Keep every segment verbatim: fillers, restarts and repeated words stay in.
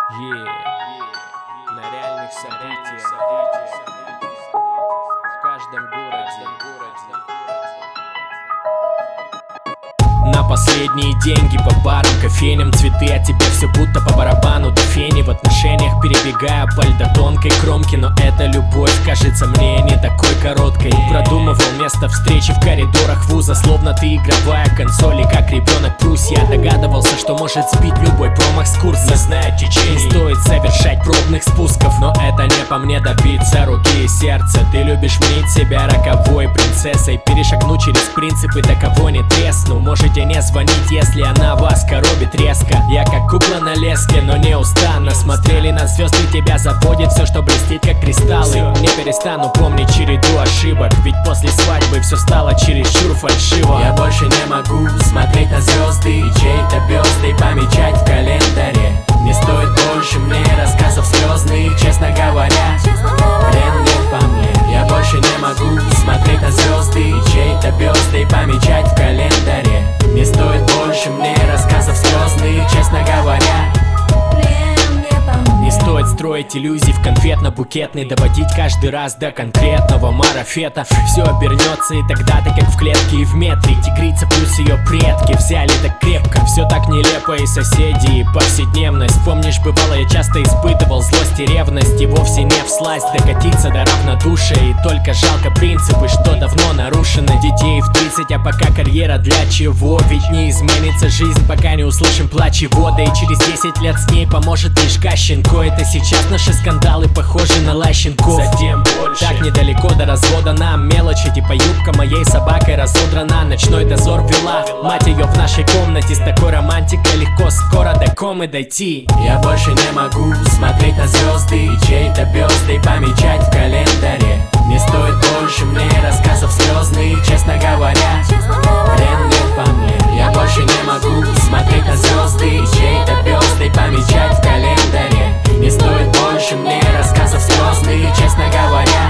Yeah. На реальных событиях в каждом городе. На последние деньги по барам, кофейням, цветы от тебя все будто по барабану. До фени в отношениях перебегая по льда тонкой кромки. Но эта любовь кажется мне не такой короткой. Продумывал место встречи в коридорах вуза, словно ты игровая консоль. И как ребенок Прусь, я догадывался, что может сбить любой промах с курса. Не зная течений, не стоит совершать пробных спусков. Но это не по мне добиться руки и сердца. Ты любишь мнить себя роковой принцессой, перешагнуть через принципы, до кого не тресну. Можете не звонить, если она вас коробит резко. Я как кукла на леске, но неустанно смотрели на звезды, тебя заводит все, что блестит как кристаллы. Не перестану помнить череду ошибок, ведь после свадьбы все стало чересчур фальшиво. Я больше не могу смотреть на звезды и чей-то бёст и помечать в календаре. Не стоит больше мне рассказов слезных, честно говоря, блин, не по мне. Я больше не могу смотреть на звезды и чей-то бёст и помечать в календаре. Не стоит больше мне рассказов слезных, честно говоря. Не стоит строить иллюзий в конфетно-букетный, доводить каждый раз до конкретного марафета. Все обернется, и тогда ты как в клетке и в метре. Тигрица плюс ее предки взяли так крепко. Все так нелепо, и соседи, и повседневность. Помнишь, бывало, я часто испытывал злость и ревность, и вовсе не всласть докатиться до равнодушия. И только жалко принципы, что давно нарушены. Детей в тридцать, а пока карьера для чего? Ведь не изменится жизнь, пока не услышим плач и вода. И через десять лет с ней поможет лишь Кащенко. Это сейчас наши скандалы похожи на лай щенков. Затем больше. Так недалеко до развода нам мелочи, типа юбка моей собакой разодрана. Ночной дозор вела мать ее в нашей комнате. С такой романтикой легко скоро до комы дойти. Я больше не могу смотреть на звезды и чей-то бёст и помечать в календаре. Не стоит больше мне рассказов слезных, честно говоря, блин, не по мне. Я больше не могу смотреть на звезды и чей-то бёст и помечать в календаре. Не стоит больше мне рассказов слезных, честно говоря.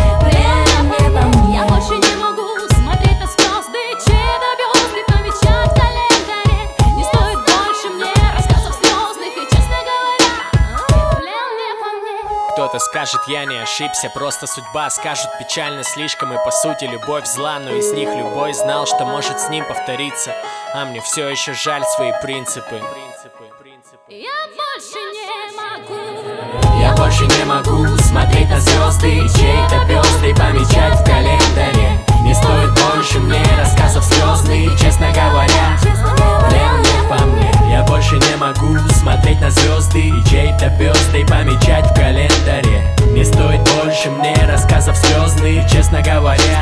Я больше не могу смотреть на звезды, чей-то бёст и помечать в календаре. Не стоит больше мне рассказов слезных, и честно говоря, блин, не по мне. Кто-то скажет, я не ошибся, просто судьба. Скажут, печально слишком, и по сути любовь зла. Но из них любой знал, что может с ним повториться. А мне все еще жаль свои принципы. Я больше не могу. Я больше не могу смотреть на звезды и чей-то бёст и помечать в календаре. Не стоит больше мне рассказов слезных, честно говоря, блин, не по мне. Я больше не могу смотреть на звезды и чей-то бёст и помечать в календаре. Не стоит больше мне рассказов слезных, честно говоря.